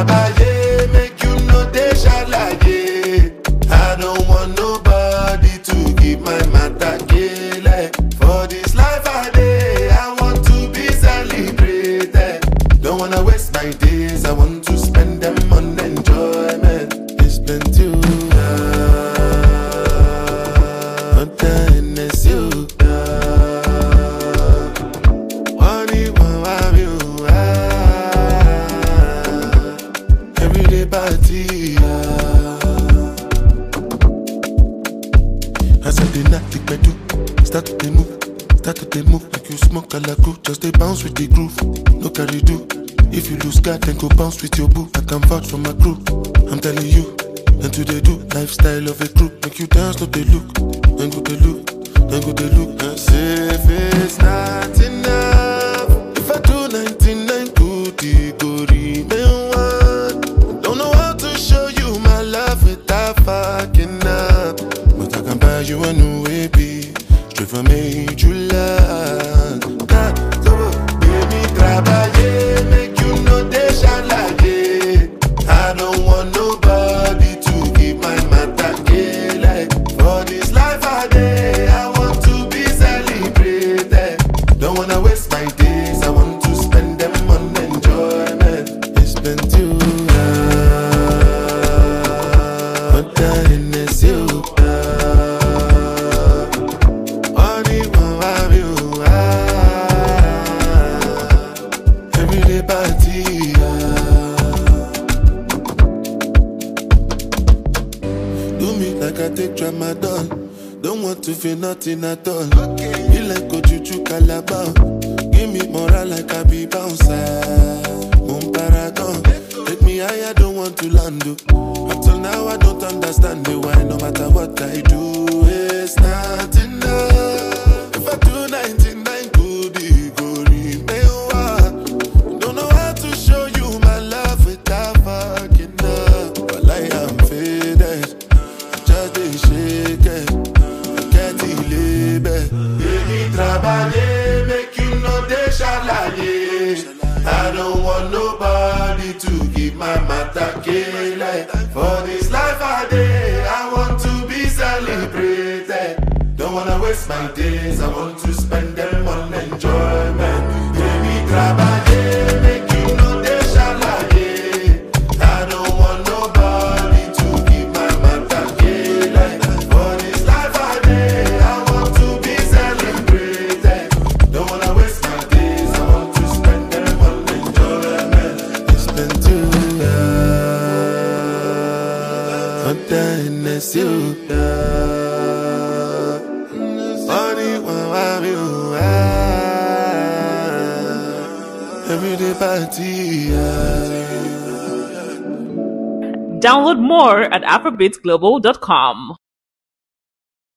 trabaye, make you no dey shalaye. I don't want nobody to give my matter kele. For this life I dey, I want to be celebrated. Don't wanna waste my days, I want to spend them on enjoyment. It's been too long, and it's you. Everyday party, as I did not think I do. Start to move like you smoke a la crew. Just they bounce with the groove, no carry do. If you lose God, then go bounce with your boo. I can vouch for my crew, I'm telling you. And do they do lifestyle of a crew? Make you dance, look they look, then go they look, then go they look. And say if it's not enough, if I do 99 goody go remain one. Don't know how to show you my love without fucking up, but I can buy you a new baby, straight from major land. Baby, trabaye, make you no dey shalaye. I don't want nobody to give my matter kele. For this life I dey, I want to be celebrated. Don't wanna waste my days, I want to spend them on enjoyment. It's been too long, but then it's you. Everyday party, do me like I take tramadol. Don't want to feel nothing at all. Be like Ojuju Calabar. Give me moral like I be bouncer. Moon paragon. Take me higher, don't want to land. Up till now I don't understand the why. No matter what I do, it's not enough. If I do 99 goody go remain one. Don't know how to show you my love without fucking up. But like I'm faded, just dey shake it. Baby, trabaye, make you no dey shalaye. I don't want nobody to give my matter kele. For this life I dey, I want to be celebrated. Don't wanna waste my days, I want to spend them on enjoyment. Baby, trabaye, make you no dey shalaye. I don't want nobody to give my matter kele. For this life I dey, I want to be celebrated. Don't wanna waste my days, I want to spend them on enjoyment. It's been too long, but then it's you. Everyday party. Download more at AfrobeatsGlobal.com.